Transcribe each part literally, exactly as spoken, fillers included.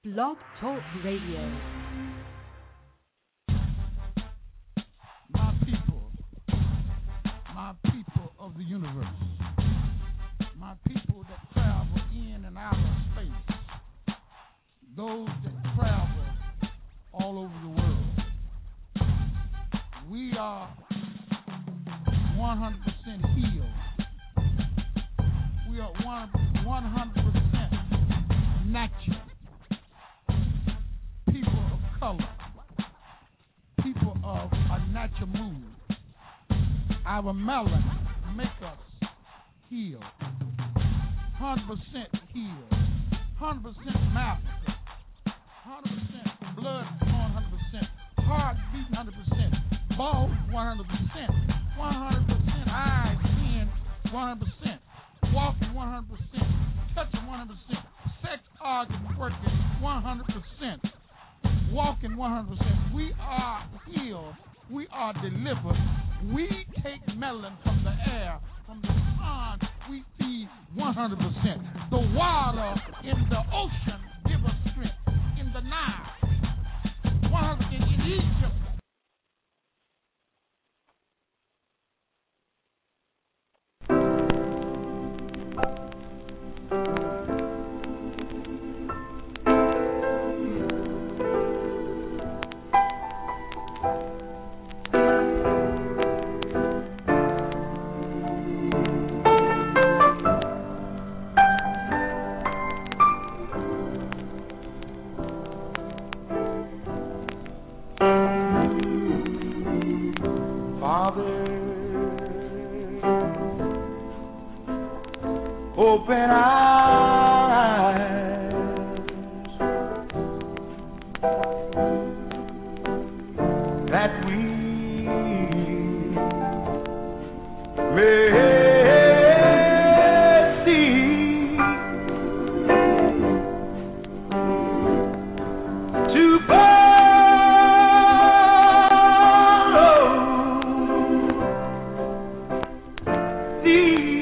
Blog Talk Radio. My people, my people of the universe, my people that travel in and out of space, those that travel all over the world, we are one hundred percent healed. We are one hundred percent natural. People of color, people of a natural mood. Our melanin make us heal. one hundred percent healed. one hundred percent Africa. one hundred percent blood flowing one hundred percent. Heart beating one hundred percent. Balls one hundred percent. one hundred percent eyes seeing one hundred percent. Walking one hundred percent. Touching one hundred percent. Sex organs working one hundred percent. Walking one hundred percent. We are healed. We are delivered. We take melanin from the air, from the sun. We feed one hundred percent. The water in the ocean give us strength. In the Nile, one hundred percent in Egypt. Open eyes that we may see to follow thee.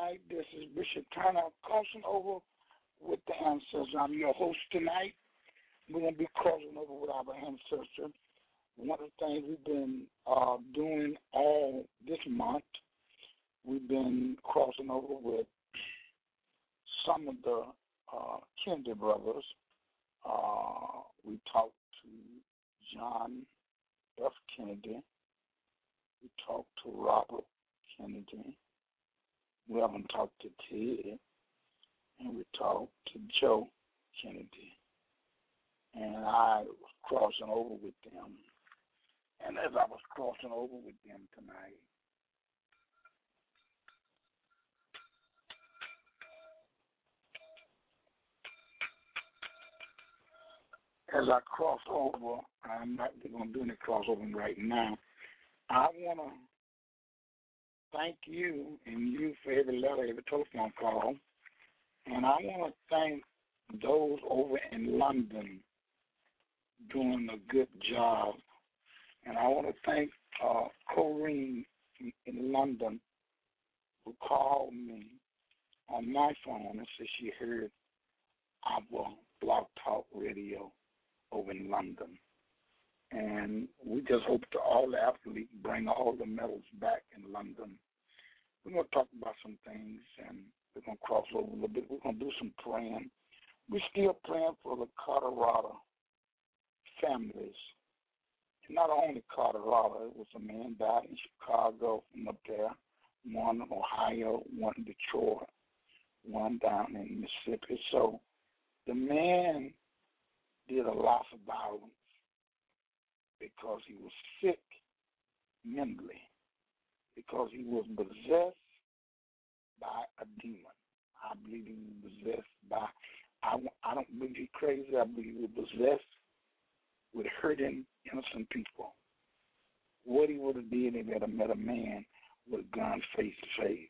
tonight. This is Bishop Turner crossing over with the ancestors. I'm your host tonight. We're going to be crossing over with our ancestors. One of the things we've been uh, doing all this month, we've been crossing over with some of the uh, Kennedy brothers. Uh, we talked to John F. Kennedy. We talked to Robert Kennedy. We haven't talked to Ted. And we talked to Joe Kennedy. And I was crossing over with them. And as I was crossing over with them tonight, as I crossed over, I'm not going to do any crossovering right now. I want to thank you and you for every letter, every telephone call. And I want to thank those over in London doing a good job. And I want to thank uh, Corrine in London who called me on my phone and said she heard our Blog Talk Radio over in London. And we just hope to all the athletes bring all the medals back in London. We're going to talk about some things, and we're going to cross over a little bit. We're going to do some praying. We're still praying for the Colorado families. Not only Colorado, it was a man died in Chicago from up there, one in Ohio, one in Detroit, one down in Mississippi. So the man did a lot of violence because he was sick mentally, because he was possessed by a demon. I believe he was possessed by, I, I don't believe he's crazy, I believe he was possessed with hurting innocent people. What he would have did if he had met a man with a gun face to face.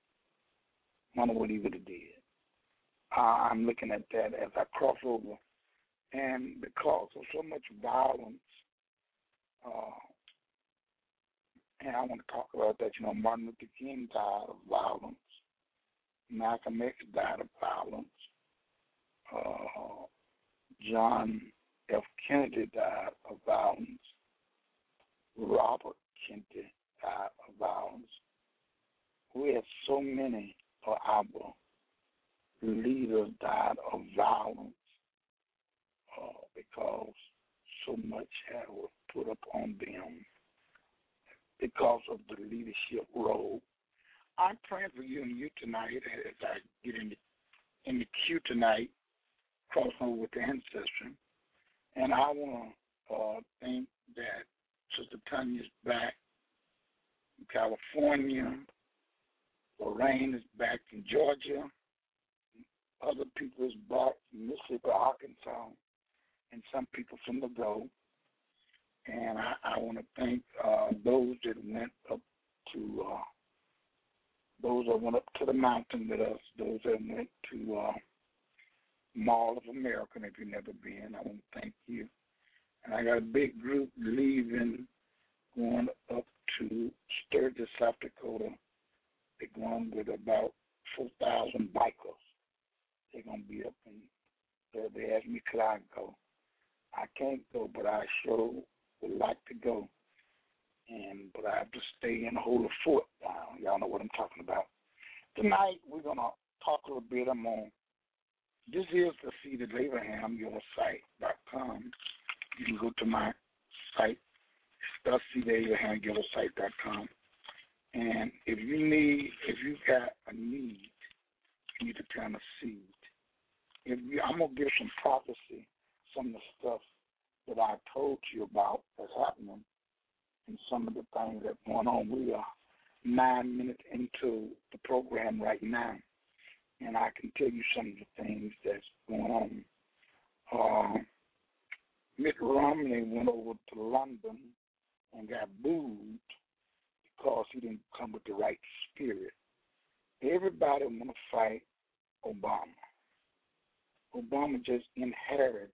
I wonder what he would have did. Uh, I'm looking at that as I cross over. And because of so much violence, uh, and I want to talk about that, you know, Martin Luther King died of violence. Malcolm X died of violence. Uh, John F. Kennedy died of violence. Robert Kennedy died of violence. We had so many of our leaders died of violence uh, because so much had was put up on them because of the leadership role. I'm praying for you and you tonight as I get in the, in the queue tonight, crossing over with the ancestry. And I want to uh, think that Sister Tanya's back in California, Lorraine is back in Georgia, other people is back in Mississippi, Arkansas, and some people from the Go. And I, I want to thank uh, those that went up to uh, those that went up to the mountain with us, those that went to uh, Mall of America. And if you've never been, I want to thank you. And I got a big group leaving, going up to Sturgis, South Dakota. They're going with about four thousand bikers. They're going to be up in there. They asked me, could I go? I can't go, but I sure would like to go. And But I have to stay and hold the fort down. Y'all know what I'm talking about. Tonight, we're going to talk a little bit. I'm on, this is the Seed of Abraham, your site dot com. You can go to my site, the Seed of Abraham, your site dot com. And if you need, if you got a need, you need to plant a seed. If you, I'm going to give some prophecy, some of the stuff that I told you about that's happening, and some of the things that are going on. We are nine minutes into the program right now, and I can tell you some of the things that's going on. Uh, Mitt Romney went over to London and got booed because he didn't come with the right spirit. Everybody want to fight Obama. Obama just inherited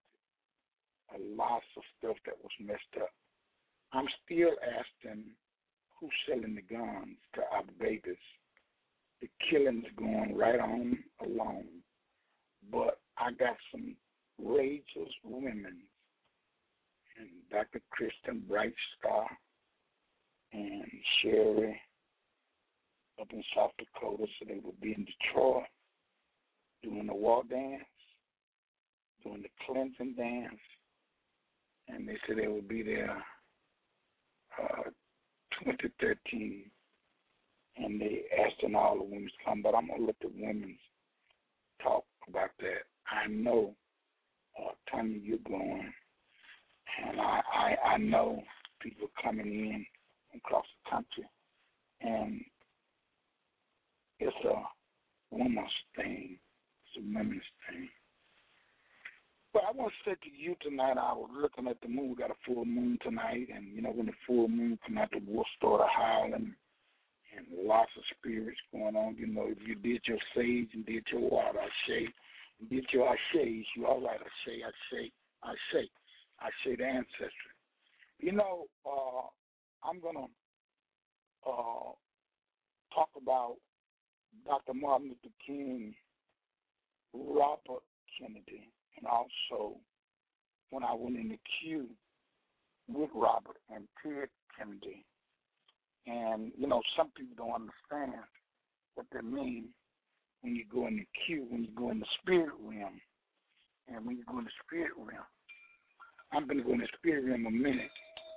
a lot of stuff that was messed up. I'm still asking who's selling the guns to our babies the killing's going right on along. But I got some courageous women, and Doctor Kristen Bright Star and Sherry up in South Dakota, so they will be in Detroit doing the war dance, doing the Clinton dance, and they said they will be there uh, twenty thirteen, and they asking all the women to come, but I'm going to let the women talk about that. I know, uh, Tanya, you're going, and I, I, I know people coming in across the country, and it's a woman's thing. It's a women's thing. But I want to say to you tonight, I was looking at the moon. We got a full moon tonight, and, you know, when the full moon come out, the wolf started howling, and lots of spirits going on. You know, if you did your sage and did your water, Ashe, and did your Ashe, you all right, Ashe, Ashe, Ashe, Ashe, the ancestry. You know, uh, I'm going to uh, talk about Doctor Martin Luther King, Robert Kennedy, and also when I went in the queue with Robert and Ted Kennedy. And, you know, some people don't understand what that means when you go in the queue, when you go in the spirit realm. And when you go in the spirit realm, I'm going to go in the spirit realm a minute.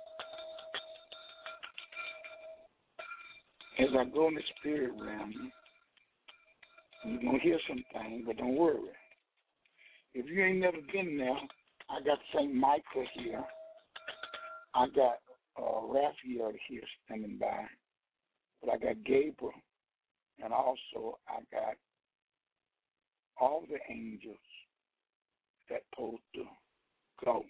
As I go in the spirit realm, you're going to hear something, but don't worry. If you ain't never been there, I got Saint Michael here. I got uh, Raphael here standing by. But I got Gabriel. And also I got all the angels that supposed to go.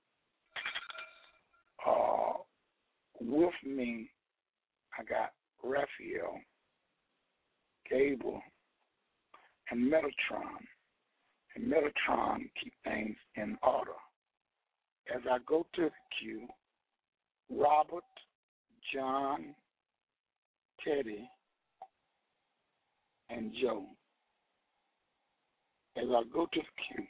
Uh, with me, I got Raphael, Gabriel, and Metatron. And Metatron keep things in order. As I go to the queue, Robert, John, Teddy, and Joe. As I go to the queue,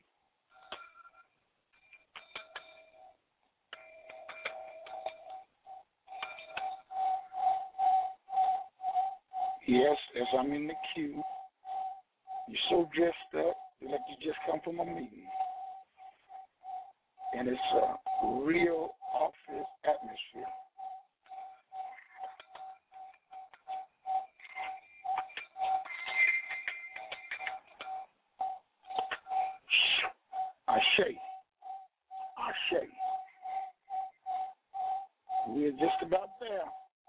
yes, as I'm in the queue, you're so dressed up like you just come from a meeting. And it's a real office atmosphere. Ashe. Ashe. We're just about there.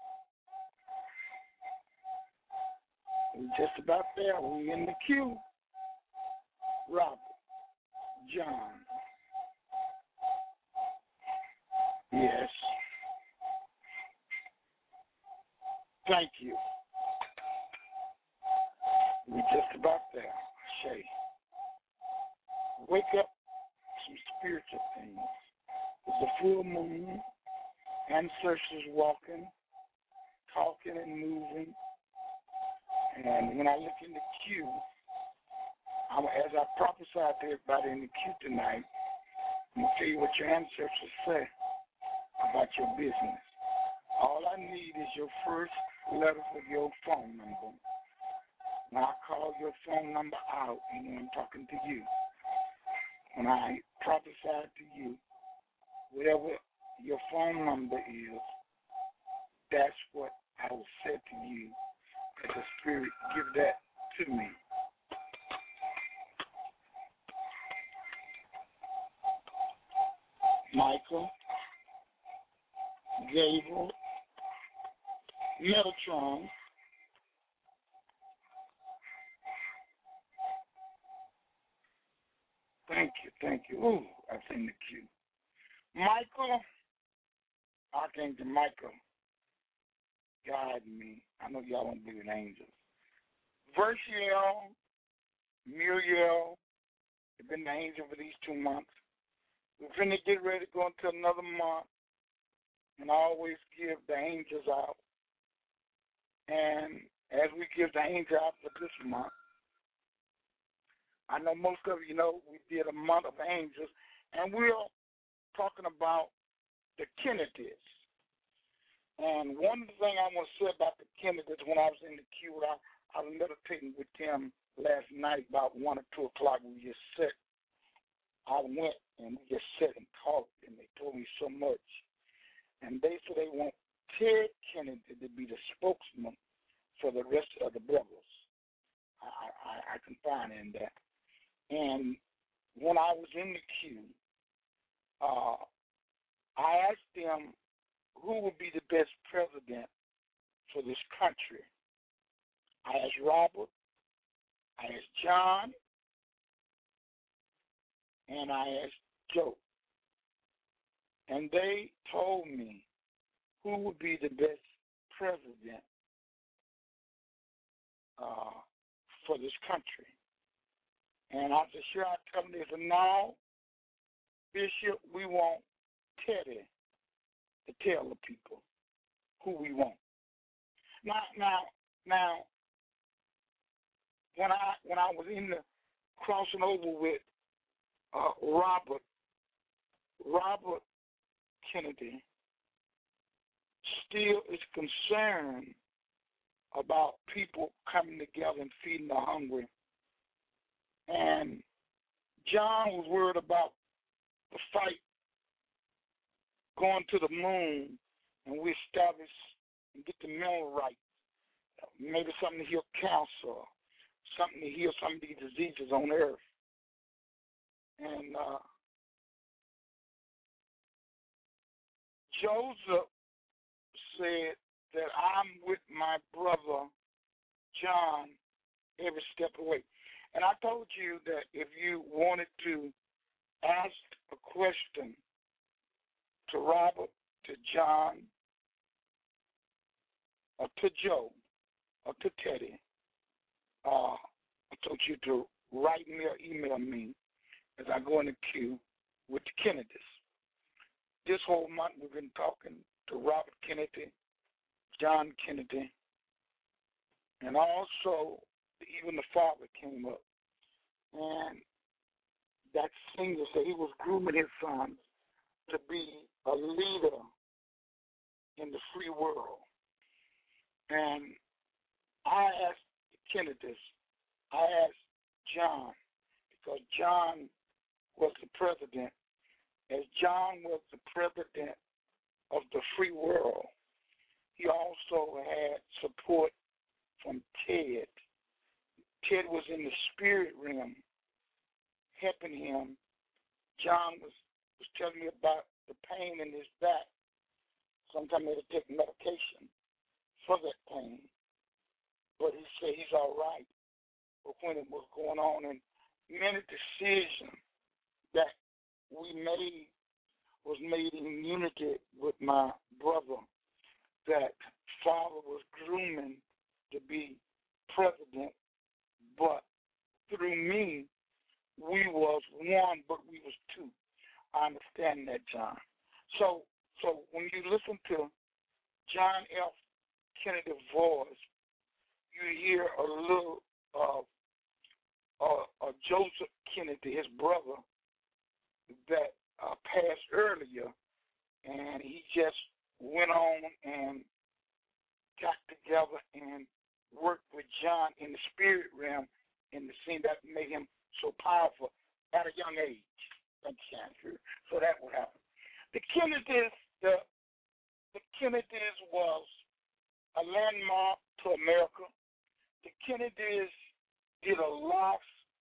We're just about there. We're in the queue. Robert, John. Yes. Thank you. We're just about there. Shay. Wake up some spiritual things. It's a full moon. Ancestors walking, talking and moving. And when I look in the queue, I'm, as I prophesy to everybody in the queue tonight, I'm going to tell you what your ancestors say about your business. All I need is your first letter of your phone number. Now I call your phone number out, and when I'm talking to you, when I prophesy to you, whatever your phone number is, that's what I will say to you. As the Spirit give that to me. Michael, Gabriel, Metatron, thank you, thank you. Ooh, I seen the cue. Michael, Archangel Michael, guide me. I know y'all don't believe in angels. Virtuel, Muriel, they've been the angel for these two months. We're finna get ready to go into another month, and I always give the angels out. And as we give the angel out for this month. I know most of you know we did a month of angels, and we're talking about the Kennedys. And one thing I want to say about the Kennedys, when I was in the queue, I, I was meditating with them last night about one or two o'clock. We just sat. I went and we just sat and talked, and they told me so much. And they said they want Ted Kennedy to be the spokesman for the rest of the brothers. I, I, I can find in that. And when I was in the queue, uh, I asked them who would be the best president for this country. I asked Robert, I asked John, and I asked Joe. And they told me who would be the best president uh, for this country. And I said, sure, I tell them this. And now, Bishop, we want Teddy to tell the people who we want. Now, now, now, when I when I was in the crossing over with uh, Robert, Robert Kennedy still is concerned about people coming together and feeding the hungry. And John was worried about the fight going to the moon, and we establish and get the mineral rights, maybe something to heal cancer, something to heal some of these diseases on earth. And uh, Joseph said that I'm with my brother John every step of the way. And I told you that if you wanted to ask a question to Robert, to John, or to Joe, or to Teddy, uh, I told you to write me or email me as I go in the queue with the Kennedys. This whole month we've been talking to Robert Kennedy, John Kennedy, and also even the father came up. And that singer said he was grooming his sons to be a leader in the free world. And I asked the Kennedys, I asked John, because John was the president. As John was the president of the free world, he also had support from Ted. Ted was in the spirit realm helping him. John was, was telling me about the pain in his back. Sometimes he had to take medication for that pain. But he said he's all right. But when it was going on, and many decisions that we made was made in unity with my brother, that father was grooming to be president, but through me, we was one, but we was two. I understand that, John. So, so when you listen to John F. Kennedy's voice, you hear a little of uh, uh, Joseph Kennedy, his brother, that uh, passed earlier, and he just went on and got together and worked with John in the spirit realm, in the scene that made him so powerful at a young age. Thank you, Andrew. So that would happen. The Kennedys, the the Kennedys was a landmark to America. The Kennedys did a lot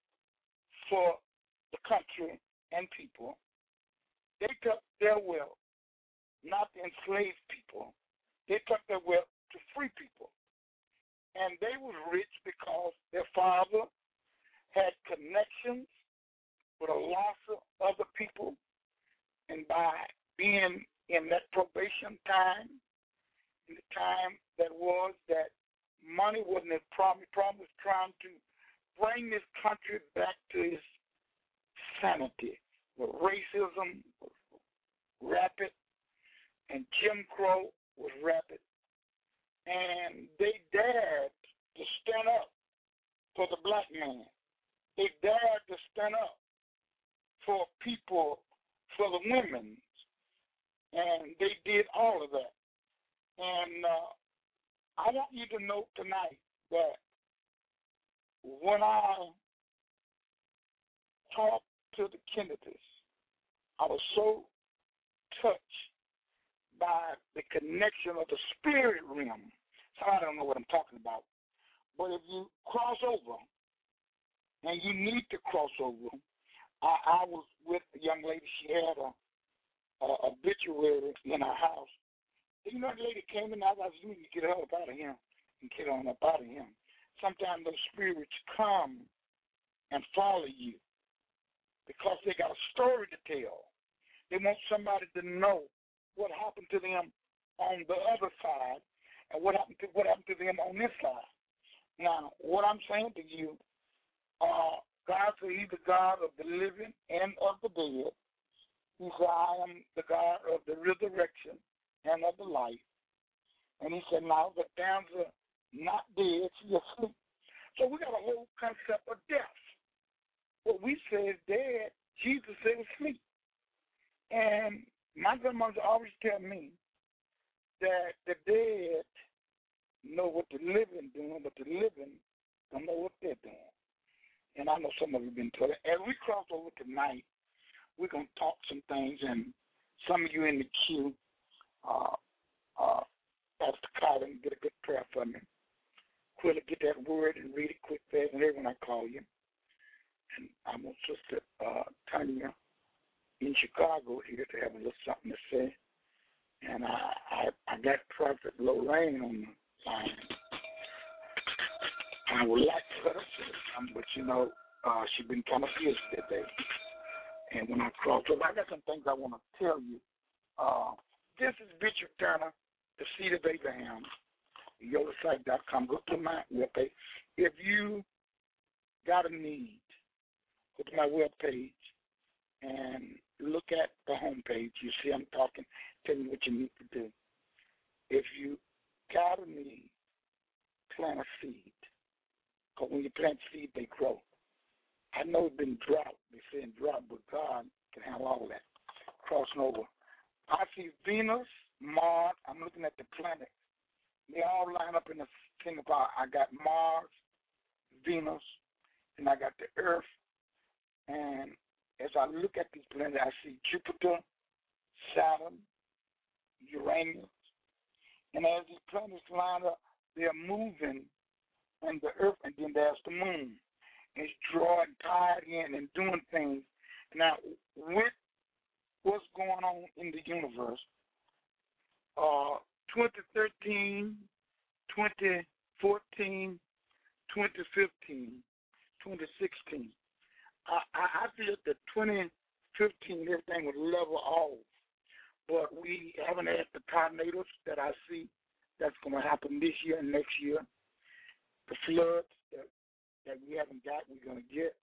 for the country and people. They took their wealth not to enslave people. They took their wealth to free people. And they was rich because their father had connections with a lot of other people. And by being in that probation time, in the time that was that money wasn't a problem, the problem was trying to bring this country back to its sanity. Where racism was rapid and Jim Crow was rapid. And they dared stand up for the black man. They dared to stand up for people, for the women. And they did all of that. And uh, I want you to know tonight that when I talked to the Kennedys, I was so touched by the connection of the spirit realm. So I don't know what I'm talking about. But if you cross over, and you need to cross over, I, I was with a young lady. She had a, a obituary in her house. You know, the lady came in, I was like, you need to get her up out of him and get on up out of him. Sometimes those spirits come and follow you because they got a story to tell. They want somebody to know what happened to them on the other side and what happened to what happened to them on this side. Now, what I'm saying to you, uh, God said He's the God of the living and of the dead. He said, I am the God of the resurrection and of the life. And He said, now the damned are not dead, she's asleep. So we got a whole concept of death. What we say is dead, Jesus said asleep. And my grandmother always tell me that the dead know what the living doing, but the living don't know what they're doing. And I know some of you have been told it. As we cross over tonight, we're going to talk some things, and some of you in the queue, uh, uh, Pastor Colin, get a good prayer for me. Quickly get that word and read it quick, fast, and hear when I call you. And I want Sister uh, Tanya in Chicago here to have a little something to say. And I, I, I got Prophet Lorraine on the line. I would like her to say something, but you know, uh, she's been kind of busy today. And when I cross over, I got some things I want to tell you. Uh, this is Bishop Turner, the Seed of Abraham, yola site dot com. Go to my webpage. If you got a need, go to my webpage and look at the homepage. You see I'm talking, tell you what you need to do. If you got a need, plant a seed. Because when you plant seed, they grow. I know it's been drought. They're saying drought, but God can handle all that. Crossing over. I see Venus, Mars. I'm looking at the planets. They all line up in the thing about I got Mars, Venus, and I got the Earth. And as I look at these planets, I see Jupiter, Saturn, Uranus. And as these planets line up, they're moving and the Earth, and then there's the moon. It's drawing, tied in, and doing things. Now, with what's going on in the universe, uh, twenty thirteen, twenty fourteen, twenty fifteen, twenty sixteen, I, I, I feel that twenty fifteen, everything was level off. But we haven't had the tornadoes that I see that's going to happen this year and next year. The floods that, that we haven't got, we're going to get.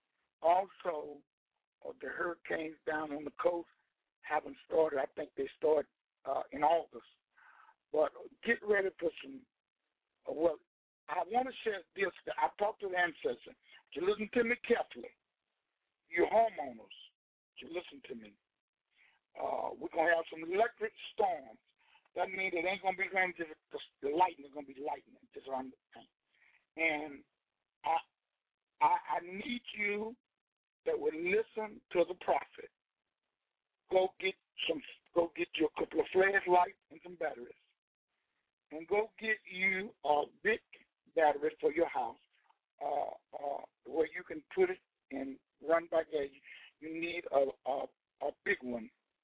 Also, uh, the hurricanes down on the coast haven't started. I think they start uh, in August. But get ready for some, uh, well, I want to share this. I talked to the ancestors. You listen to me carefully. You homeowners, you listen to me. Uh, we're going to have some electric storms. That means it ain't going to be raining, just the lightning is going to be lightning just around the thing. And I, I, I need you that will listen to the prophet. Go get some. Go get you a couple of flashlights and some batteries, and go get you a big battery for your house, uh, uh, where you can put it and run by gas. You need a a, a big one,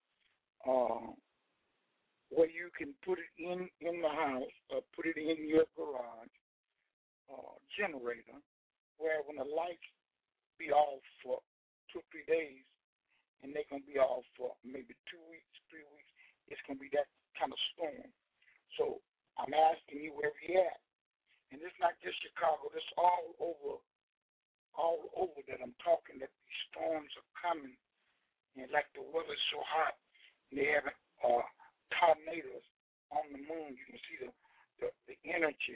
uh, where you can put it in in the house, or put it in your garage. Uh, generator, where when the lights be off for two or three days, and they're going to be off for maybe two weeks, three weeks, it's going to be that kind of storm. So I'm asking you where we at. And it's not just Chicago, it's all over, all over that I'm talking that these storms are coming. And like the weather's so hot, and they have uh, tornadoes on the moon. You can see the, the, the energy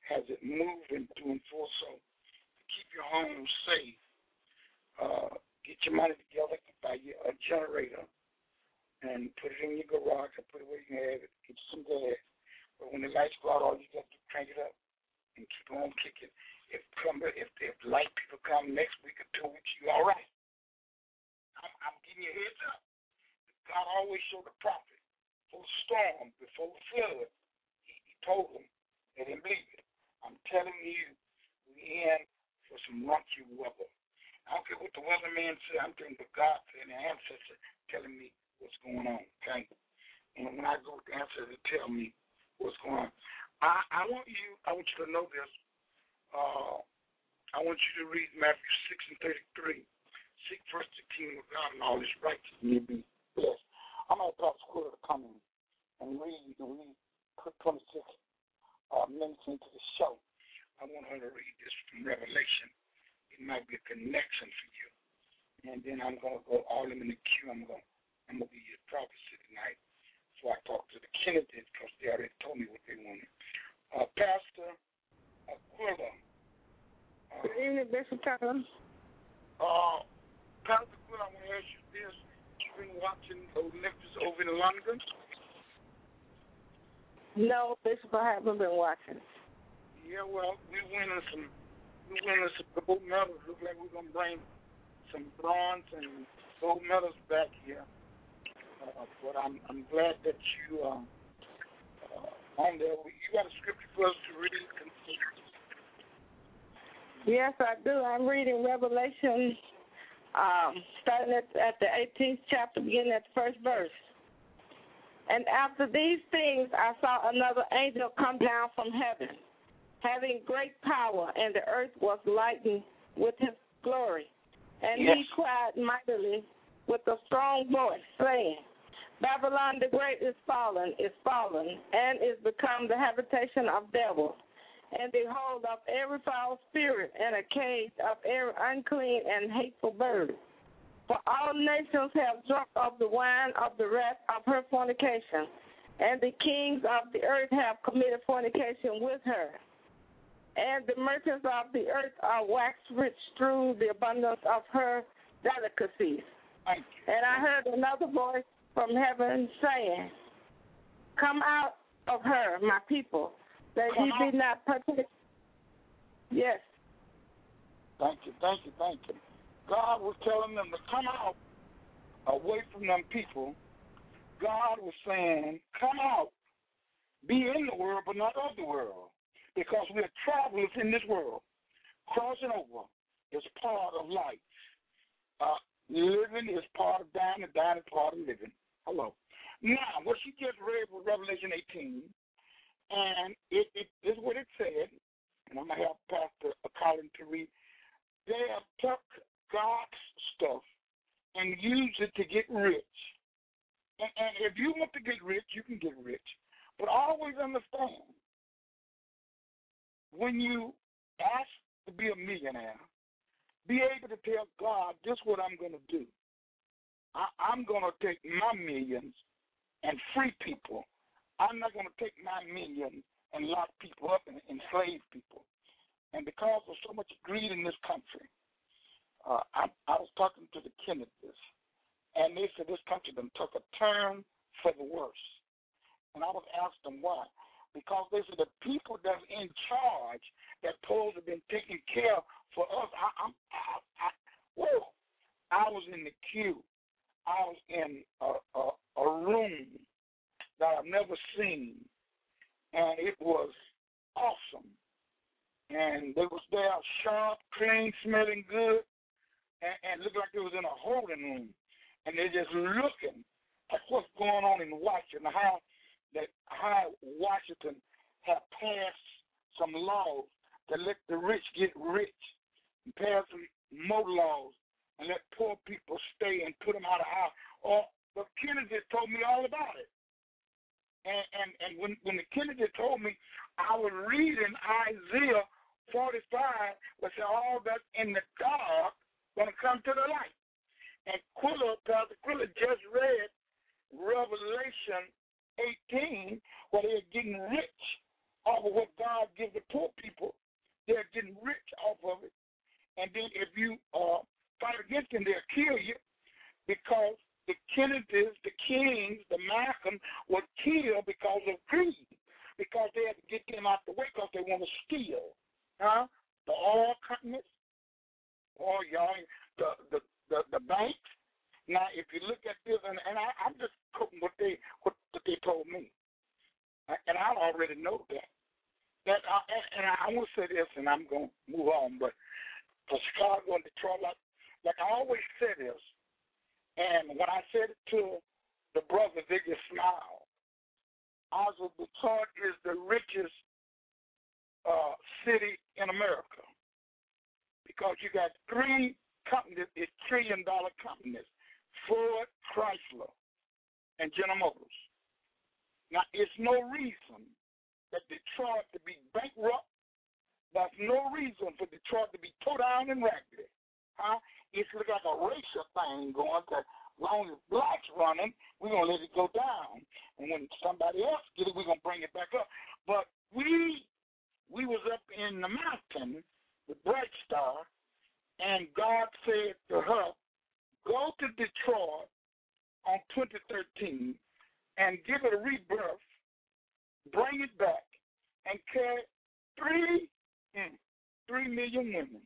has it moving through and forth. So keep your home safe. Uh, get your money together, buy you a generator, and put it in your garage and put it where you can have it. Get you some gas. But when the lights go out, all you got to do is crank it up and keep on kicking. If come, if if light people come next week or two weeks, you all right. I'm, I'm giving you a heads up. God always showed the prophet before the storm, before the flood. He, he told them they didn't believe it. I'm telling you, we're in for some rocky weather. I don't care what the weatherman said. I'm telling you what God said, and the ancestor telling me what's going on. Okay, and when I go with the ancestor to tell me what's going on, I, I want you. I want you to know this. Uh, I want you to read Matthew six and thirty-three. Seek first the kingdom of God and all his righteousness, and you'll be blessed. I'm going to pass the quarter to come in and read, read put twenty-six uh, minutes into the show. I want her to read this from Revelation. It might be a connection for you. And then I'm going to go all in the queue. I'm going I'm going to give you a prophecy tonight. So I talked to the Kennedys because they already told me what they wanted. Uh, Pastor Aquila. Uh, Good evening, Bishop Carter. Uh, Pastor Aquila, I want to ask you this. You've been watching Olympics over in London? No, Bishop, I haven't been watching. Yeah, well, we winning some, we winning some gold medals. Look like we're gonna bring some bronze and gold medals back here. Uh, but I'm, I'm glad that you uh, uh, on there. You got a scripture for us to read? Yes, I do. I'm reading Revelation, um, starting at, at the eighteenth chapter, beginning at the first verse. And after these things, I saw another angel come down from heaven, having great power, and the earth was lightened with his glory. And yes. he cried mightily with a strong voice, saying, Babylon the great is fallen, is fallen, and is become the habitation of devils, and the hold of every foul spirit, and a cage of every unclean and hateful bird. For all nations have drunk of the wine of the wrath of her fornication, and the kings of the earth have committed fornication with her. And the merchants of the earth are waxed rich through the abundance of her delicacies. And I heard another voice from heaven saying, Come out of her, my people, that ye be not partakers. Yes. Thank you, thank you, thank you. God was telling them to come out away from them people. God was saying, come out, be in the world, but not of the world, because we're travelers in this world. Crossing over is part of life. Uh, living is part of dying, and dying is part of living. Hello. Now, what she just read was Revelation eighteen, and it, it this is what it said, and I'm going to have Pastor Colin to read. They have took God's stuff and use it to get rich. And, and if you want to get rich, you can get rich. But always understand, when you ask to be a millionaire, be able to tell God, this is what I'm going to do. I, I'm going to take my millions and free people. I'm not going to take my millions and lock people up and enslave people. And because of so much greed in this country, Uh, I, I was talking to the Kennedys, and they said this country done took a turn for the worse. And I was asking them why. Because they said the people that's in charge, that supposed to have been taking care for us, I, I'm, I, I, whoa, I was in the queue. I was in a, a, a room that I've never seen, and it was awesome. And they was there sharp, clean, smelling good. And, and looked like it was in a holding room, and they're just looking at what's going on in Washington, how that how Washington have passed some laws to let the rich get rich, and pass some more laws and let poor people stay and put them out of house. Or the Kennedy told me all about it. And and, and when, when the Kennedy told me, I was reading Isaiah forty-five, which said all that's in the dark going to come to the light. And Quilla, Pastor Quilla just read Revelation eighteen, where they're getting rich off of what God gives the poor people. the steel, huh? The oil companies, oil, y'all, the, the, the, the banks. Now, if you look at this, and, and I, I'm just quoting what they, what, what they told me, and I already know that. That I, and I want to say this, and I'm going to move on, but for Chicago and Detroit, like, like I always say this, and when I said it to the brothers, they just smiled. I was Detroit is the richest uh, city in America because you got three companies, it's trillion dollar companies, Ford, Chrysler, and General Motors. Now, it's no reason that Detroit to be bankrupt. There's no reason for Detroit to be tore down and raggedy. Huh? It's like a racial thing going on. As long as blacks running, we're going to let it go down. And when somebody else get it, we're going to bring it back up. But we we was up in the mountain with Bright Star, and God said to her, go to Detroit on twenty thirteen and give it a rebirth, bring it back, and carry three, mm, three million women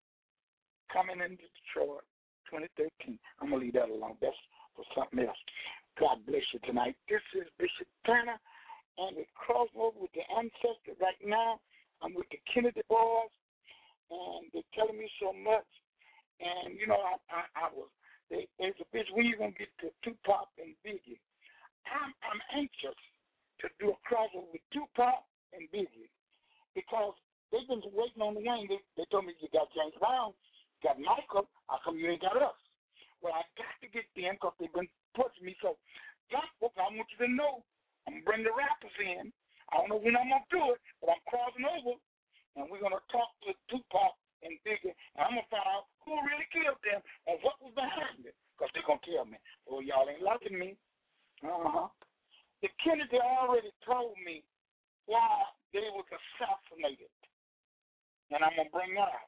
coming into Detroit twenty thirteen. I'm going to leave that alone. That's for something else. God bless you tonight. This is Bishop Tanner, and we're crossing over with the ancestor right now. I'm with the Kennedy boys, and they're telling me so much. And, you know, I, I, I was, they, there's a bitch, when you going to get to Tupac and Biggie? I'm, I'm anxious to do a crossover with Tupac and Biggie because they've been waiting on the game. They, they told me you got James Brown, you got Michael, how come you ain't got us? Well, I got to get them because they've been pushing me. So, gospel, I want you to know, I'm going to bring the rappers in. I don't know when I'm going to do it, but I'm crossing over, and we're going to talk to Tupac and Biggie, and I'm going to find out who really killed them and what was behind it, because they're going to tell me, oh, y'all ain't liking me. Uh-huh. The Kennedy already told me why they was assassinated, and I'm going to bring that out.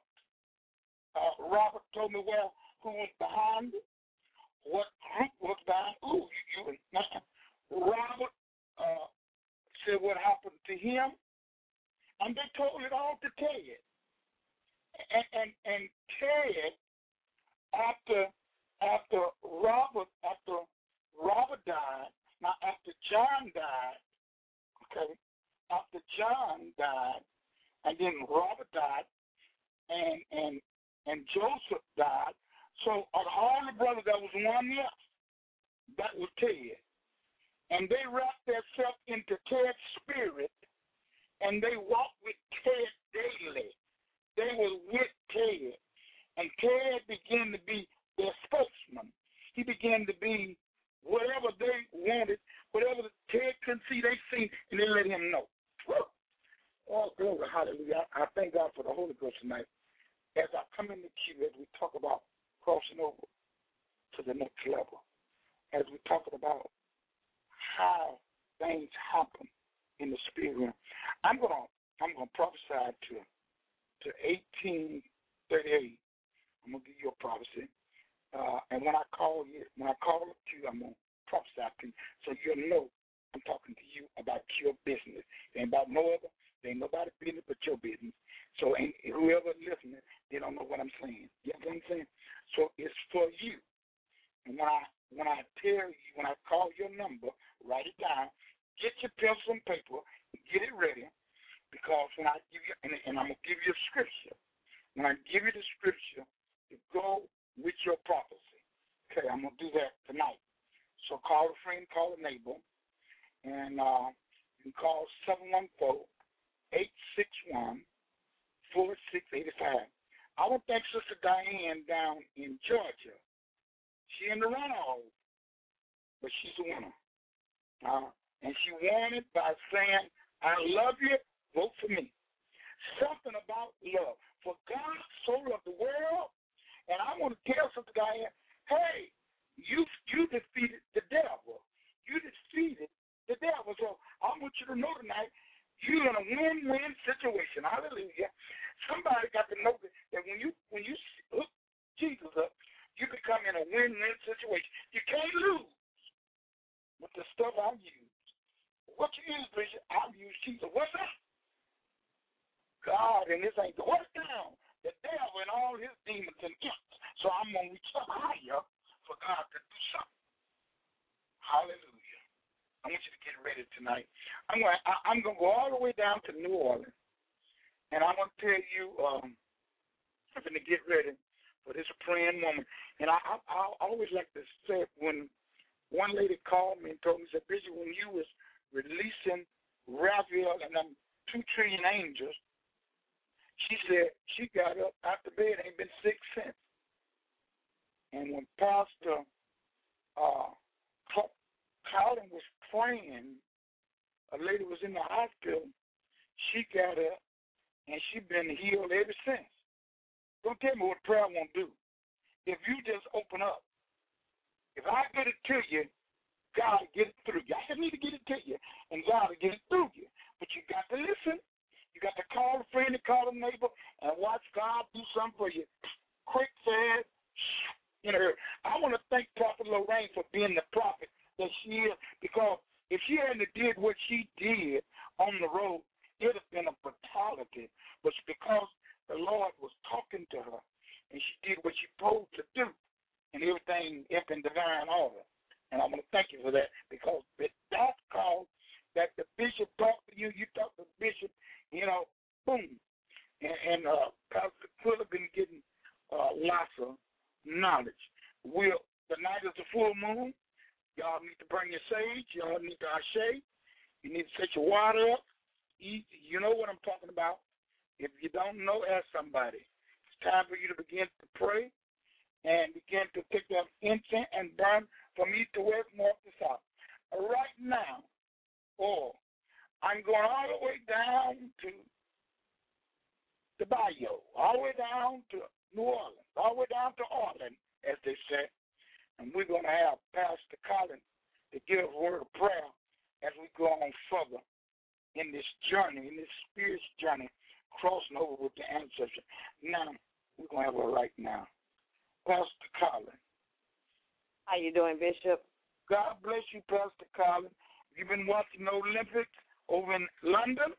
Uh, Robert told me, well, who was behind it, what group was behind it. Ooh, you, you, uh, Robert uh, said what happened to him, and they told it all to Ted. And, and, and Ted, after, after Robert, after Robert died, now after John died, okay, after John died, and then Robert died, and and and Joseph died. So of all the brothers, there was one left. That was Ted. And they wrapped themselves into Ted's spirit, and they walked with Ted daily. They were with Ted. And Ted began to be their spokesman. He began to be whatever they wanted, whatever Ted couldn't see, they seen, and they let him know. Oh, glory, hallelujah. I, I thank God for the Holy Ghost tonight. As I come in the queue, as we talk about crossing over to the next level, as we talk about how things happen in the spirit realm, I'm gonna I'm gonna prophesy to to eighteen thirty-eight. I'm gonna give you a prophecy, uh, and when I call you, when I call up to you, I'm gonna prophesy to you, so you'll know I'm talking to you about your business. It ain't about no other. There ain't nobody business but your business. So ain't whoever listening, they don't know what I'm saying. You know what I'm saying? So it's for you. And when I when I tell you, when I call your number, write it down. Get your pencil and paper. Get it ready, because when I give you, and, and I'm gonna give you a scripture. When I give you the scripture, to go with your prophecy. Okay, I'm gonna do that tonight. So call a friend, call a neighbor, and uh, you can call seven one four, eight six one, four six eight five. I want to thank Sister Diane down in Georgia. She in the runoff, but she's a winner. Uh, and she won it by saying, I love you, vote for me. Something about love. For God so loved the world, and I want to tell Sister Diane, hey, you you defeated the devil. You defeated the devil. So I want you to know tonight, you're in a win-win situation. Hallelujah. Somebody got to know that when you when you hook Jesus up, you become in a win-win situation. You can't lose with the stuff I use. What you use, Bishop, I'll use Jesus. What's that? God, and this ain't the worst down. The devil and all his demons and imps. So I'm going to reach up higher for God to do something. Hallelujah. I want you to get ready tonight. I'm going I, I'm going to go all the way down to New Orleans, and I'm going to tell you, um, I'm going to get ready for this praying woman. And I, I, I always like to say, when one lady called me and told me, said, Bishop, when you was releasing Raphael and them two trillion angels, she said she got up out the bed, ain't been sick since. And when Pastor uh, Colin was praying, a lady was in the hospital, she got up, and she been healed ever since. Don't tell me what prayer won't do. If you just open up, if I get it to you, God will get it through you. I just need to get it to you, and God will get it through you. But you got to listen. You got to call a friend and call a neighbor and watch God do something for you. Quick, fast, you know. I want to thank Prophet Lorraine for being the prophet that she is, because if she hadn't did what she did on the road, it would have been a fatality. But because the Lord was talking to her, and she did what she supposed to do, and everything up in divine order. And I want to thank you for that, because that caused that the bishop talked to you, you talked to the bishop, you know, boom. And, and uh, Pastor Quill have been getting uh, lots of knowledge. We'll, the night is the full moon. Y'all need to bring your sage. Y'all need to ashe. You need to set your water up. Eat. You know what I'm talking about. If you don't know, ask somebody. It's time for you to begin to pray and begin to pick up incense and burn from east to west, north to south. Right now, oh, I'm going all the way down to the Bayou, all the way down to New Orleans, all the way down to Orleans, as they say. And we're going to have Pastor Colin to give a word of prayer as we go on further in this journey, in this spiritual journey, crossing over with the ancestors. Now, we're going to have her right now. Pastor Colin. How you doing, Bishop? God bless you, Pastor Colin. You've been watching the Olympics over in London?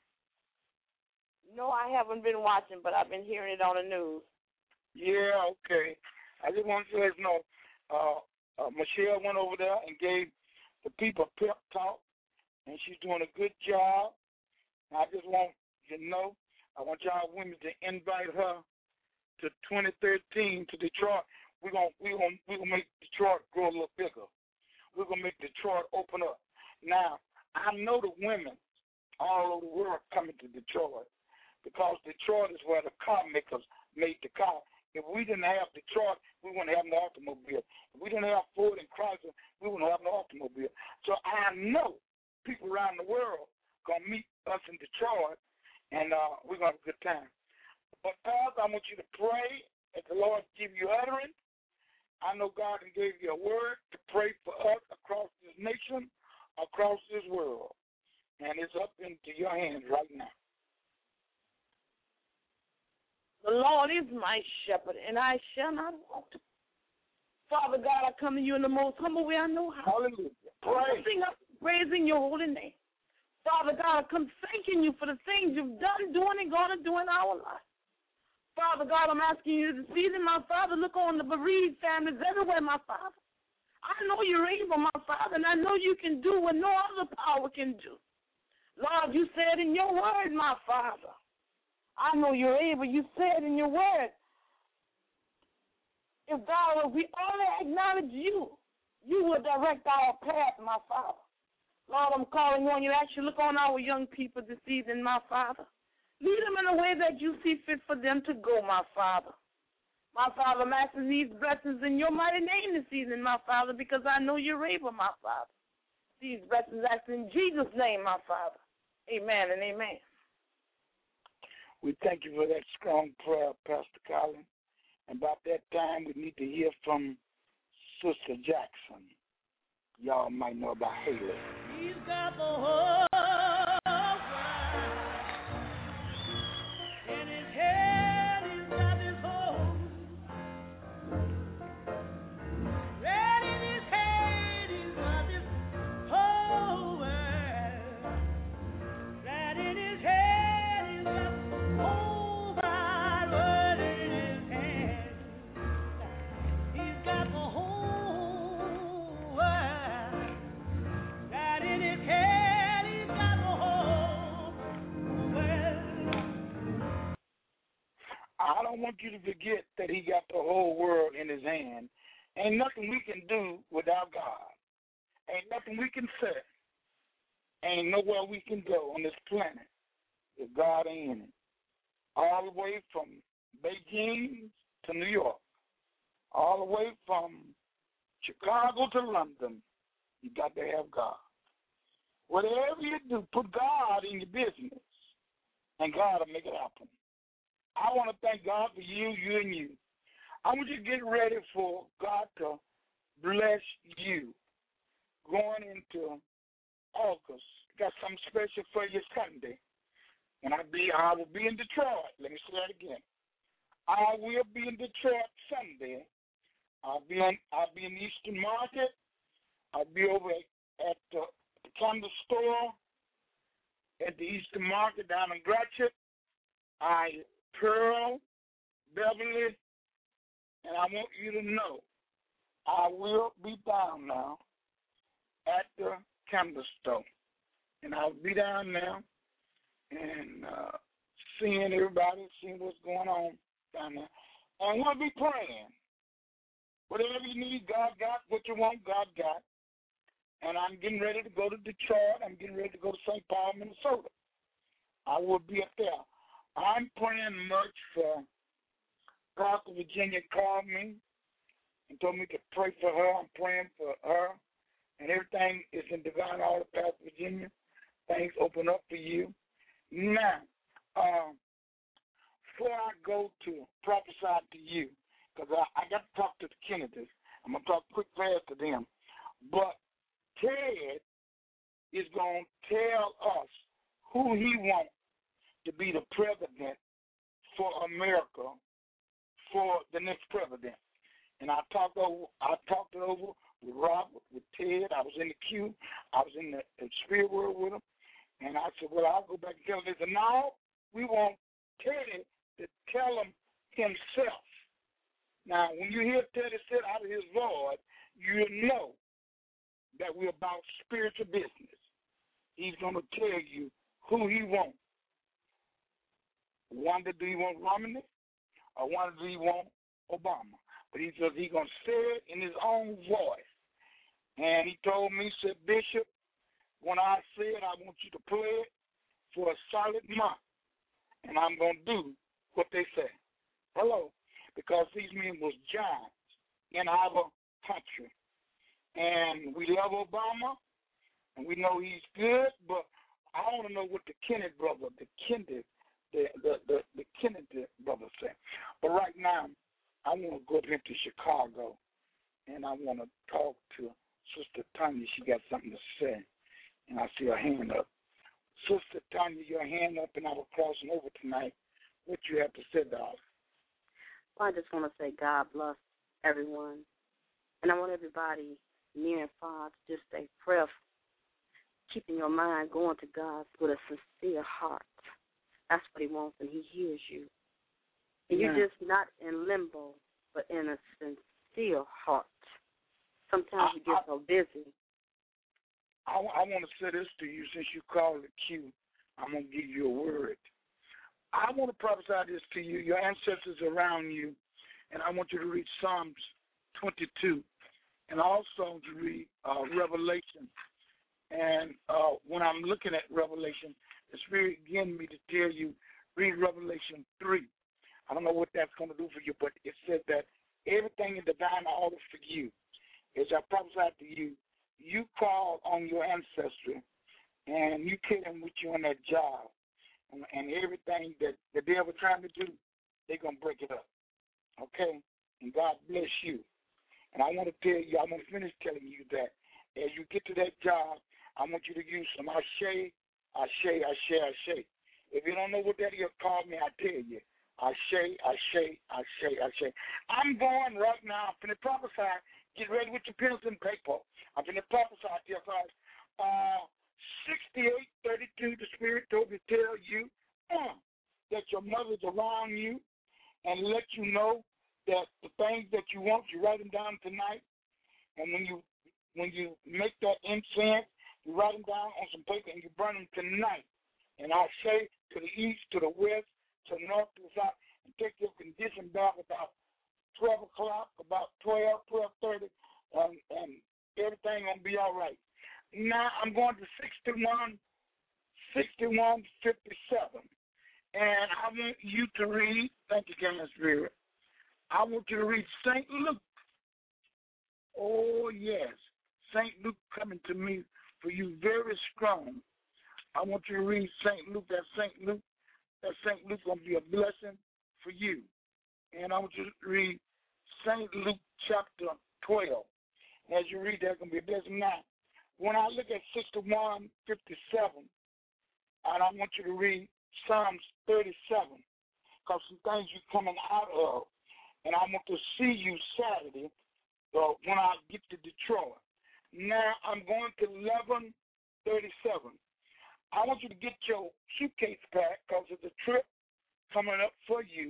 No, I haven't been watching, but I've been hearing it on the news. Yeah, okay. I just want to let you know, uh, uh, Michelle went over there and gave the people a pep talk, and she's doing a good job. And I just want you to know, I want y'all women to invite her to twenty thirteen to Detroit. We're going we gonna, we gonna make Detroit grow a little bigger. We're going to make Detroit open up. Now, I know the women all over the world coming to Detroit, because Detroit is where the car makers made the car. If we didn't have Detroit, we wouldn't have no automobile. If we didn't have Ford and Chrysler, we wouldn't have no automobile. So I know people around the world going to meet us in Detroit, and uh, we're going to have a good time. But, Pastor, I want you to pray that the Lord give you utterance. I know God gave you a word to pray for us across this nation, across this world. And it's up into your hands right now. The Lord is my shepherd, and I shall not want. Father God, I come to you in the most humble way I know how. Hallelujah. Pray. Sing up, praising your holy name. Father God, I come thanking you for the things you've done, doing, and going to do in our lives. Father God, I'm asking you to see them, my Father. Look on the bereaved families everywhere, my Father. I know you're able, my Father, and I know you can do what no other power can do. Lord, you said in your word, my Father, I know you're able. You said in your word, if God, if we only acknowledge you, you will direct our path, my Father. Lord, I'm calling on you to actually look on our young people this evening, my Father. Lead them in a way that you see fit for them to go, my Father. My Father, I'm asking these blessings in your mighty name this evening, my Father, because I know you're able, my Father. These blessings asked in Jesus' name, my Father. Amen and amen. We thank you for that strong prayer, Pastor Colin. And about that time, we need to hear from Sister Jackson. Y'all might know about Haley. He's got the whole world in his head. He's got his whole red in his head. He's got his whole world. Red in his head. He's got the whole don't want you to forget that he got the whole world in his hand. Ain't nothing we can do without God. Ain't nothing we can say. Ain't nowhere we can go on this planet if God ain't in it. All the way from Beijing to New York, all the way from Chicago to London, you got to have God. Whatever you do, put God in your business, and God will make it happen. I want to thank God for you, you, and you. I want you to get ready for God to bless you going into August. Got something special for you Sunday. And I be I will be in Detroit. Let me say that again. I will be in Detroit Sunday. I'll be on I'll be in the Eastern Market. I'll be over at, at the, the candle store at the Eastern Market down in Gratiot. I Pearl, Beverly, and I want you to know I will be down now at the candle store. And I'll be down now and uh, seeing everybody, seeing what's going on down there. And we'll be praying. Whatever you need, God got. What you want, God got. And I'm getting ready to go to Detroit. I'm getting ready to go to Saint Paul, Minnesota. I will be up there. I'm praying much for Pastor Virginia called me and told me to pray for her. I'm praying for her. And everything is in divine order, Pastor Virginia. Things open up for you. Now, uh, before I go to prophesy to you, because I, I got to talk to the Kennedys. I'm going to talk quick fast to them. But Ted is going to tell us who he wants to be the president for America for the next president. And I talked over, I talked it over with Robert, with Ted. I was in the queue. I was in the, the spirit world with him. And I said, well, I'll go back and tell him this. And now we want Teddy to tell him himself. Now, when you hear Teddy said out of his voice, you know that we're about spiritual business. He's going to tell you who he wants. Wonder, do he want Romney? Or wonder, do he want Obama? But he says he's going to say it in his own voice. And he told me, said, Bishop, when I said I want you to play it for a solid month, and I'm going to do what they say. Hello. Because these men was giants in our country. And we love Obama, and we know he's good, but I want to know what the Kennedy brother, the Kennedy, the, the, the, the Kennedy brother said. But right now, I want to go up into Chicago, and I want to talk to Sister Tanya. She got something to say. And I see her hand up. Sister Tanya, your hand up, and I was crossing over tonight. What you have to say, darling? Well, I just want to say God bless everyone. And I want everybody near and far to just stay prayerful, keeping your mind going to God with a sincere heart. That's what he wants, and he hears you. And you're just not in limbo, but in a sincere heart. Sometimes I, you get I, so busy. I, I want to say this to you. Since you called the queue, I'm going to give you a word. I want to prophesy this to you, your ancestors around you, and I want you to read Psalms twenty-two, and also to read uh, Revelation. And uh, when I'm looking at Revelation, the Spirit getting me to tell you, read Revelation three. I don't know what that's going to do for you, but it said that everything in divine order for you. As I prophesy to you, you call on your ancestry, and you kill them with you on that job. And, and everything that the devil trying to do, they're going to break it up. Okay? And God bless you. And I want to tell you, I want to finish telling you that as you get to that job, I want you to use some Ashe, Ashe, Ashe, Ashe. If you don't know what that is, call me, I tell you. Ashe, Ashe, Ashe, Ashe. I'm going right now. I'm going to prophesy. Get ready with your pencils and paper. I'm going to prophesy to you guys. Uh, sixty-eight thirty-two, the Spirit told me to tell you uh, that your mother's around you and let you know that the things that you want, you write them down tonight. And when you when you make that incense, you write them down on some paper and you burn them tonight. And I say to the east, to the west, to the north, to the south, take your condition back about twelve o'clock, about twelve, twelve thirty, and, and everything going to be all right. Now I'm going to sixty-one, sixty-one, fifty-seven. And I want you to read, thank you, Cameron Spirit. I want you to read Saint Luke. Oh, yes. Saint Luke coming to me for you very strong. I want you to read Saint Luke. That Saint Luke, that Saint Luke going to be a blessing for you. And I want you to read Saint Luke chapter twelve. And as you read that, it's going to be a blessing. Now, when I look at sixty-one fifty-seven, and I want you to read Psalms thirty-seven, because some things you're coming out of, and I want to see you Saturday uh, when I get to Detroit. Now I'm going to eleven thirty-seven. I want you to get your suitcase packed because there's a trip coming up for you,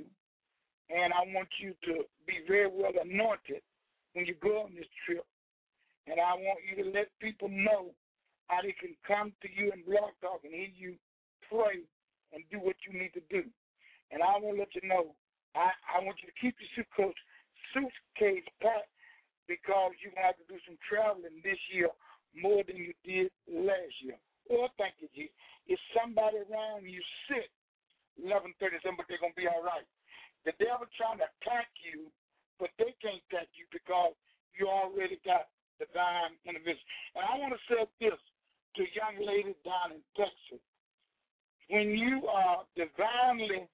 and I want you to be very well anointed when you go on this trip. And I want you to let people know how they can come to you and Blog Talk and hear you pray and do what you need to do. And I want to let you know, I, I want you to keep your suitcase, suitcase packed because you're going to have to do some traveling this year more than you did last year. Oh, thank you, G. If somebody around you sick, eleven thirty-seven, but they're going to be all right. The devil trying to attack you, but they can't attack you because you already got divine intervention. And I want to say this to young ladies down in Texas. When you are divinely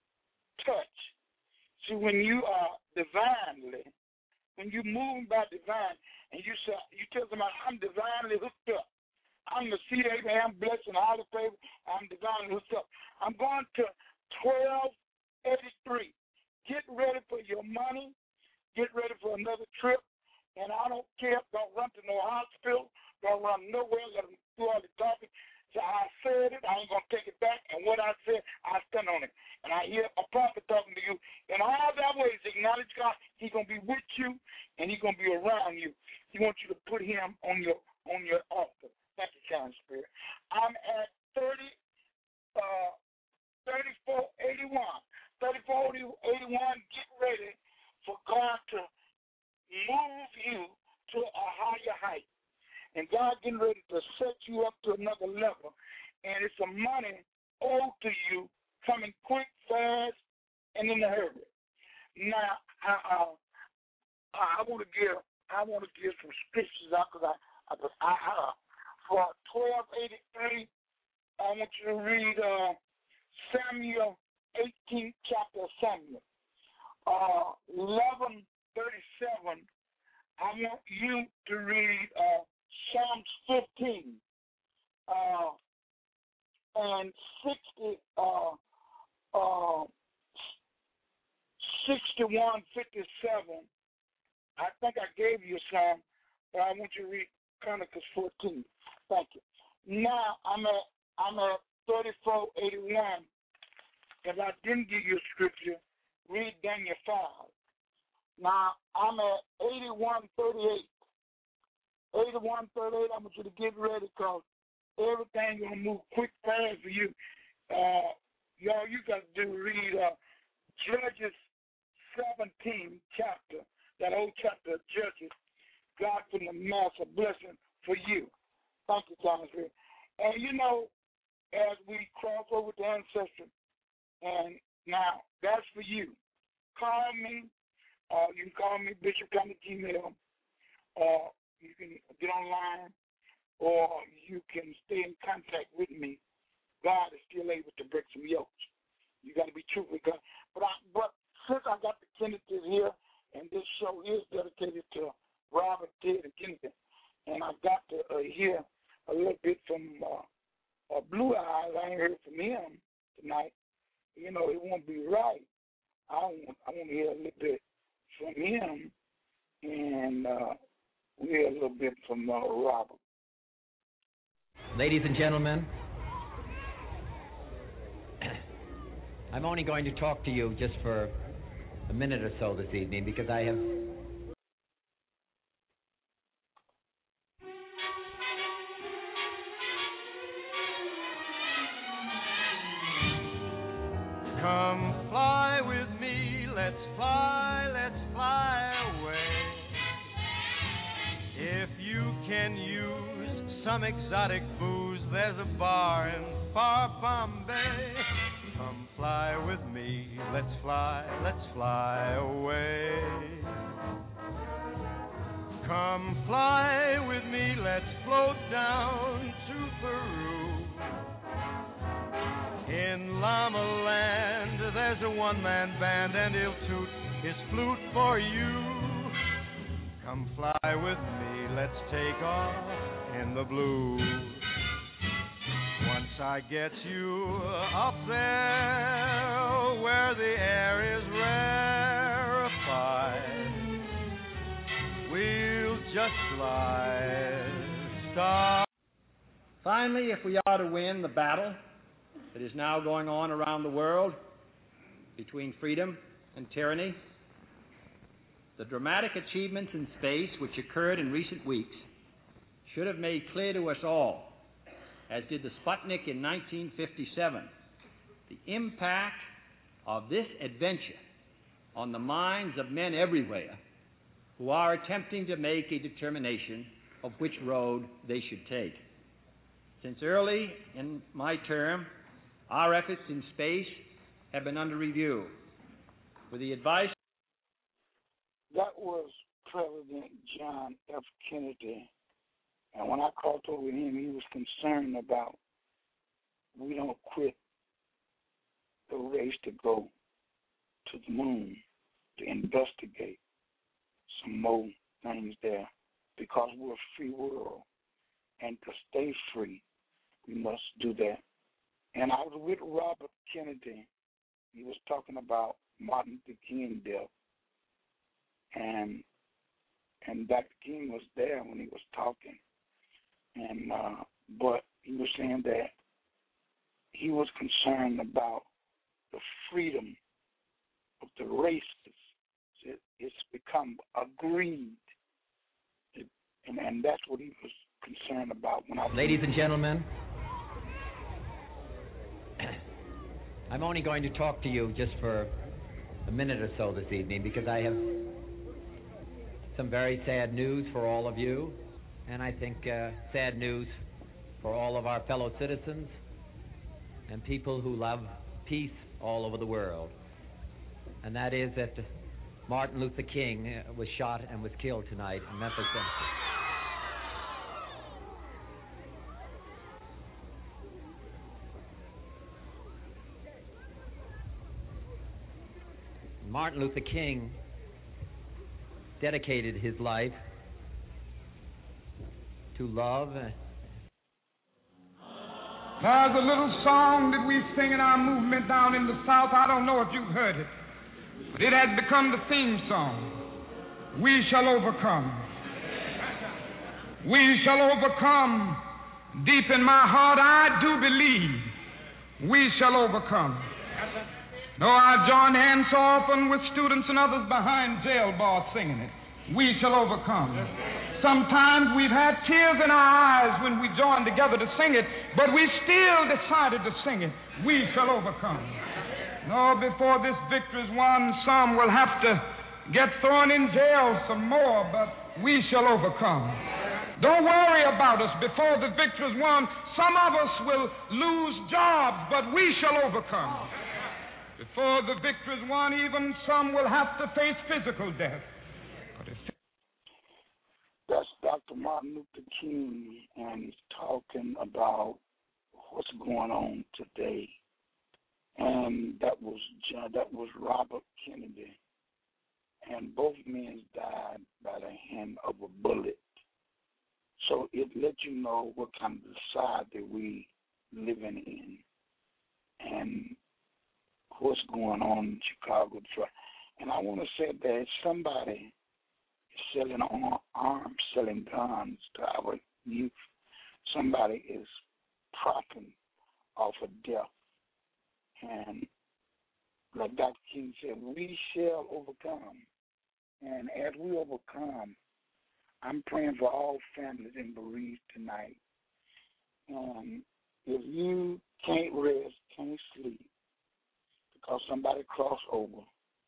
touched, see, when you are divinely, when you're moving by divine, and you say, you tell somebody, I'm divinely hooked up. I'm the seed of Abraham, blessed and highly favored. I'm divinely hooked up. I'm going to twelve eighty-three. Get ready for your money. Get ready for another trip. And I don't care. Don't run to no hospital. Don't run nowhere. Let them do all the talking. So I said it. I ain't going to take it back. And what I said, I stand on it. And I hear a prophet talking to you. In all that ways, acknowledge God. He's going to be with you, and he's going to be around you. He wants you to put him on your on your altar. Thank you, Kind Spirit. I'm at thirty, uh, thirty-four eighty-one. thirty-four eighty-one, get ready for God to move you to a higher height. And God getting ready to set you up to another level. And it's some money owed to you coming quick, fast, and in a hurry. Now, I, uh, I want to give I want to give some scriptures out because I, I, I, I for twelve eighty-three, I want you to read uh, Samuel eighteenth chapter of Samuel. Uh, eleven thirty-seven, I want you to read uh, Psalms fifteen uh, and sixty, uh, uh, sixty-one fifty-seven. I think I gave you some, but I want you to read Chronicles fourteen. Thank you. Now I'm at I'm at thirty-four eighty-one. If I didn't give you a scripture, read Daniel five. Now, I'm at eighty-one thirty-eight. eighty-one thirty-eight, I want you to get ready because everything's going to move quick, fast for you. Uh, y'all, you got to do read uh, Judges seventeen chapter, that old chapter of Judges. God put a massive blessing for you. Thank you, Thomas. And, you know, as we cross over to ancestry, and now that's for you. Call me. Uh, you can call me, Bishop Come to Gmail, or you can get online, or you can stay in contact with me. God is still able to break some yokes. You got to be true with God. But I, but since I got the Kennedys here, and this show is dedicated to Robert, Ted, and Kennedy, and I got to uh, hear a little bit from uh, uh, Blue Eyes. I ain't heard from him tonight. You know, it won't be right. I want, I want to hear a little bit from him, and uh, we hear a little bit from uh, Robert. Ladies and gentlemen, I'm only going to talk to you just for a minute or so this evening because I have Come fly with me let's fly, let's fly away. If you can use some exotic booze, there's a bar in far Bombay. Come fly with me, let's fly, let's fly away. Come fly with me, let's float down to Peru. In Llama Land, there's a one-man band, and he'll toot his flute for you. Come fly with me, let's take off in the blue. Once I get you up there, where the air is rarefied, we'll just glide, stop. Finally, if we are to win the battle that is now going on around the world between freedom and tyranny, the dramatic achievements in space which occurred in recent weeks should have made clear to us all, as did the Sputnik in nineteen fifty-seven, the impact of this adventure on the minds of men everywhere who are attempting to make a determination of which road they should take. Since early in my term, our efforts in space have been under review. With the advice... That was President John F. Kennedy. And when I called over him, he was concerned about we don't quit the race to go to the moon to investigate some more things there, because we're a free world. And to stay free, we must do that. And I was with Robert Kennedy. He was talking about Martin Luther King death. And and Doctor King was there when he was talking. And uh, but he was saying that he was concerned about the freedom of the races. It, it's become a greed. It, and, and that's what he was concerned about. When I Ladies and gentlemen, I'm only going to talk to you just for a minute or so this evening because I have some very sad news for all of you, and I think uh, sad news for all of our fellow citizens and people who love peace all over the world. And that is that Martin Luther King uh, was shot and was killed tonight in Memphis, Tennessee. Martin Luther King dedicated his life to love. There's a little song that we sing in our movement down in the South. I don't know if you've heard it, but it has become the theme song. We shall overcome. We shall overcome. Deep in my heart, I do believe we shall overcome. Though I join hands so often with students and others behind jail bars singing it, we shall overcome. Sometimes we've had tears in our eyes when we joined together to sing it, but we still decided to sing it. We shall overcome. No, before this victory is won, some will have to get thrown in jail some more, but we shall overcome. Don't worry about us. Before the victory is won, some of us will lose jobs, but we shall overcome. Before the victory is won, even some will have to face physical death. But if That's Doctor Martin Luther King, and he's talking about what's going on today. And that was John, that was Robert Kennedy, and both men died by the hand of a bullet. So it lets you know what kind of society we living in, and what's going on in Chicago. And I want to say that somebody is selling arms, selling guns to our youth. Somebody is profiting off of death. And like Doctor King said, we shall overcome. And as we overcome, I'm praying for all families in bereaved tonight. Um, if you can't rest, can't sleep, because somebody crossed over,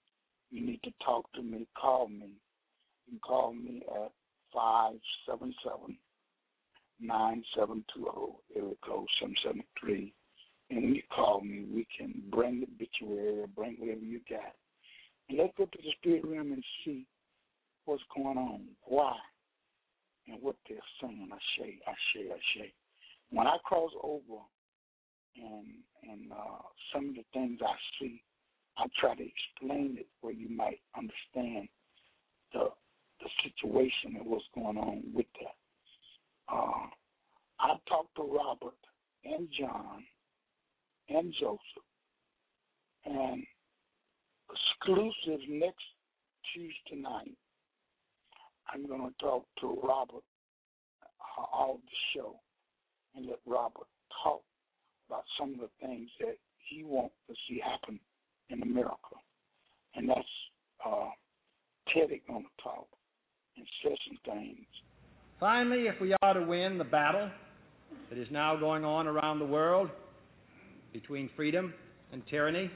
you need to talk to me, call me. You can call me at five seven seven, nine seven two zero, area code seven seven three. And when you call me, we can bring the obituary or bring whatever you got. And let's go to the spirit realm and see what's going on, why, and what they're saying. I say, I say, I say. When I cross over and and uh, some of the things I see, I try to explain it where you might understand the the situation and what's going on with that. Uh, I talked to Robert and John and Joseph, and exclusive next Tuesday night, I'm going to talk to Robert uh, all the show and let Robert talk about some of the things that he wants to see happen in America. And that's uh, Teddy going to talk and say some things. Finally, if we are to win the battle that is now going on around the world between freedom and tyranny,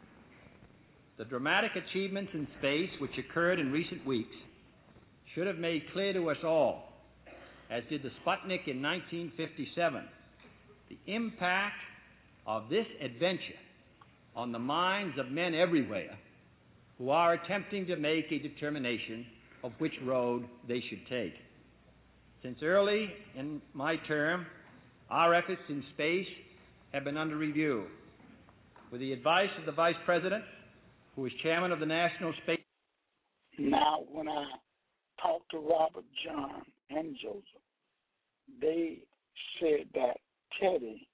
the dramatic achievements in space which occurred in recent weeks should have made clear to us all, as did the Sputnik in nineteen fifty-seven, the impact of this adventure on the minds of men everywhere who are attempting to make a determination of which road they should take. Since early in my term, our efforts in space have been under review. With the advice of the Vice President, who is Chairman of the National Space... Now, when I talked to Robert, John, and Joseph, they said that Teddy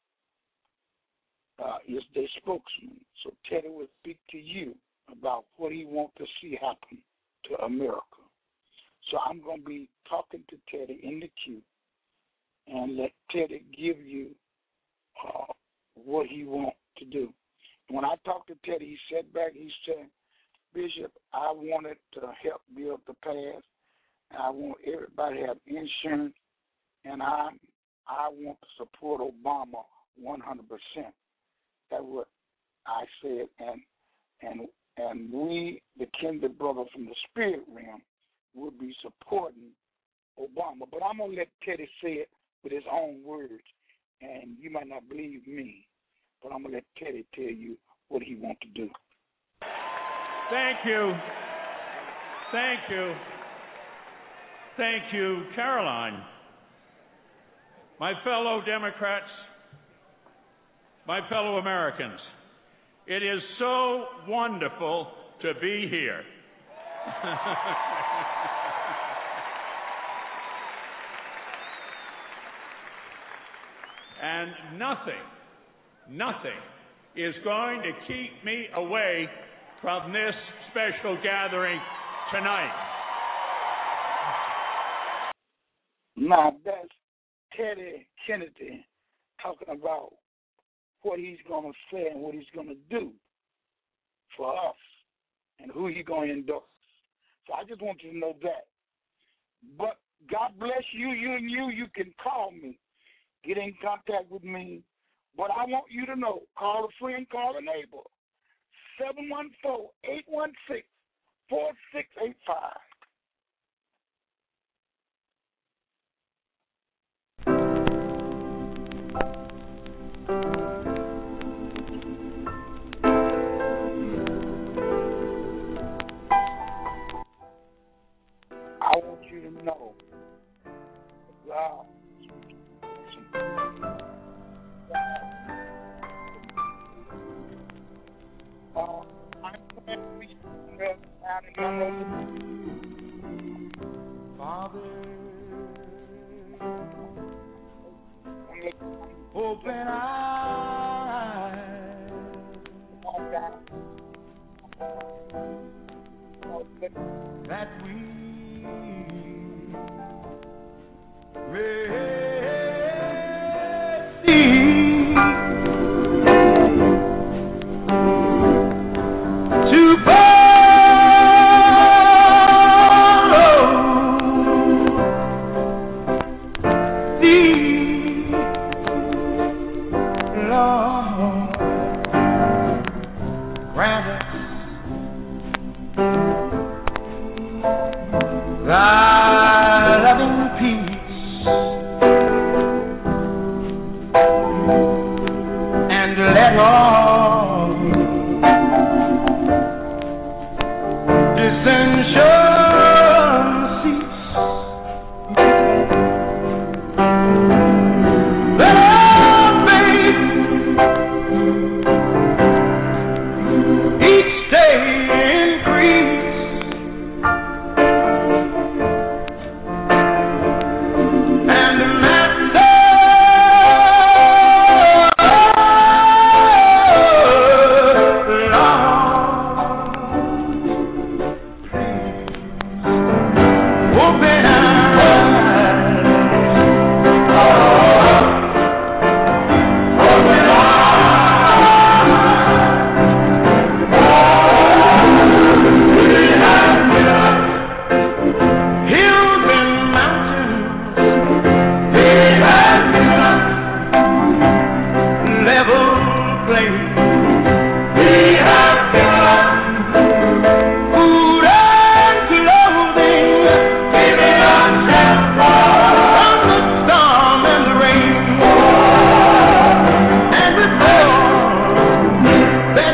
uh, is their spokesman. So Teddy will speak to you about what he wants to see happen to America. So I'm going to be talking to Teddy in the queue and let Teddy give you uh, what he wants to do. When I talked to Teddy, he said back, he said, Bishop, I wanted to help build the past. I want everybody to have insurance, and I I want to support Obama one hundred percent. That's what I said, and and and we, the kindred brother from the spirit realm, will be supporting Obama. But I'm going to let Teddy say it with his own words, and you might not believe me, but I'm going to let Teddy tell you what he wants to do. Thank you. Thank you. Thank you, Caroline. My fellow Democrats, my fellow Americans, it is so wonderful to be here. And nothing, nothing is going to keep me away from this special gathering tonight. Now, that's Teddy Kennedy talking about what he's going to say and what he's going to do for us and who he's going to endorse. So I just want you to know that. But God bless you, you and you. You can call me, get in contact with me. But I want you to know, call a friend, call a neighbor. seven one four, eight one six, four six eight five. I want you to know God uh, I'm glad we down in Monroe. Father, open our eyes that we may see to follow thee, Lord, grant us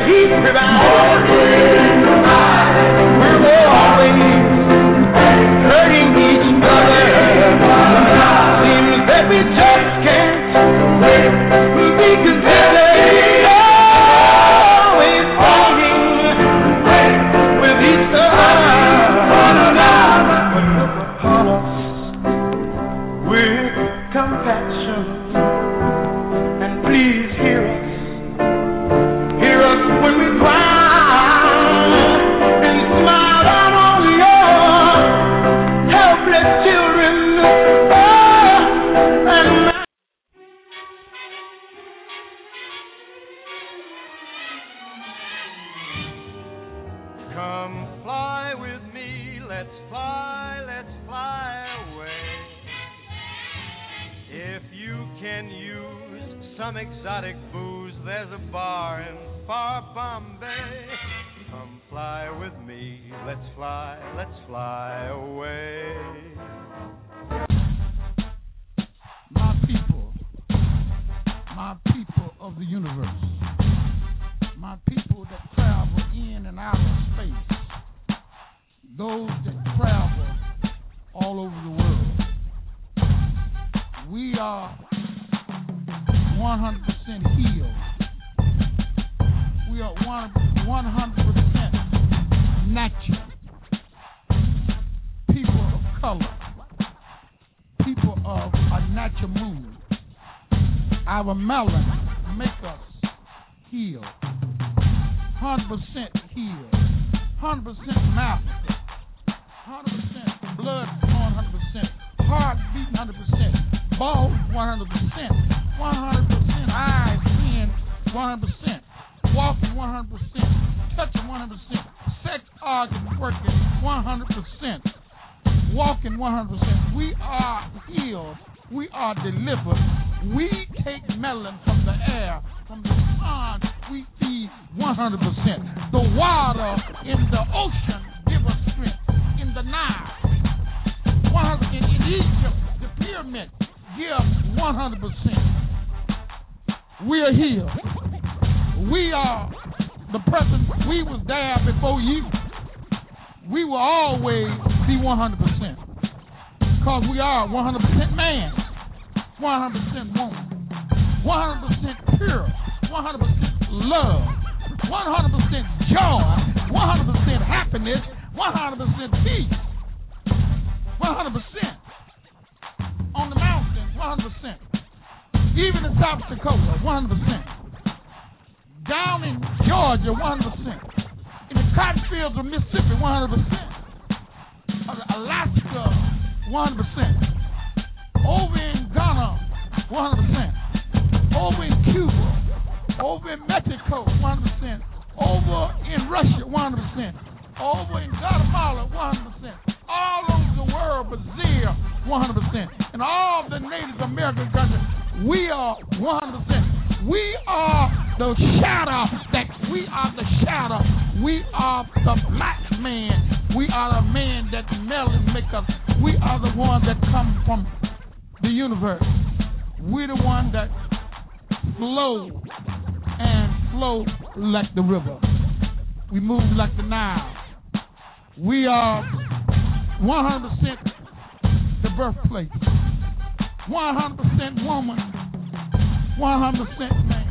He provides. We're always hurting each other. Seems that we just can't be contented. Always fighting with each other. But look upon us with compassion, and please hear us. Hear us when we cry, and smile down on your helpless children. Oh, and come fly with me, let's fly, let's fly away. If you can use some exotic booze, there's a bar in far Bombay. Come fly with me, let's fly, let's fly away. My people, my people of the universe, my people that travel in and out of space, those that travel all over the world, we are one hundred percent healed. We are one hundred percent natural. People of color, people of a natural mood. Our melanin make us heal. one hundred percent healed. one hundred percent mouth. one hundred percent blood flowing one hundred percent. Heart beating one hundred percent. Balls one hundred percent. one hundred percent eyes seeing one hundred percent. Walking one hundred percent. Touching one hundred percent. Sex organs working one hundred percent. Walking one hundred percent. We are healed. We are delivered. We take melon from the air, from the sun. We feed one hundred percent. The water in the ocean give us strength. In the Nile, one hundred percent. In Egypt, the pyramid give one hundred percent. We are healed. We are the person. We was there before you. We will always be one hundred percent. Because we are one hundred percent man, one hundred percent woman, one hundred percent pure, one hundred percent love, one hundred percent joy, one hundred percent happiness, one hundred percent peace, one hundred percent on the mountain, one hundred percent. Even in South Dakota, one hundred percent. Down in Georgia, one hundred percent. In the cotton fields of Mississippi, one hundred percent. Alaska, one hundred percent. Over in Ghana, one hundred percent. Over in Cuba, over in Mexico, one hundred percent. Over in Russia, one hundred percent. Over in Guatemala, one hundred percent. All over the world, Brazil, one hundred percent. And all the Native American countries, we are one hundred percent. We are the shadow, that we are the shadow. We are the black man. We are the man that melon make us. We are the ones that come from the universe. We're the ones that flow and flow like the river. We move like the Nile. We are one hundred percent the birthplace. one hundred percent woman. one hundred percent man.